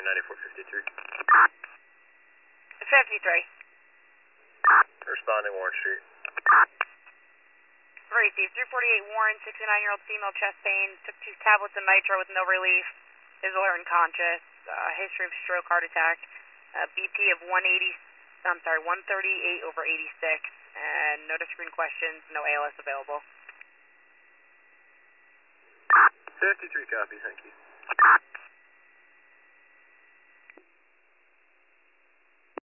9453. 53. Responding Warren Street. Received 348 Warren, 69-year-old female, chest pain, took 2 tablets of nitro with no relief, is alert and conscious, history of stroke, heart attack, BP of 138/86, and no screen questions, no ALS available. 53 copy, thank you.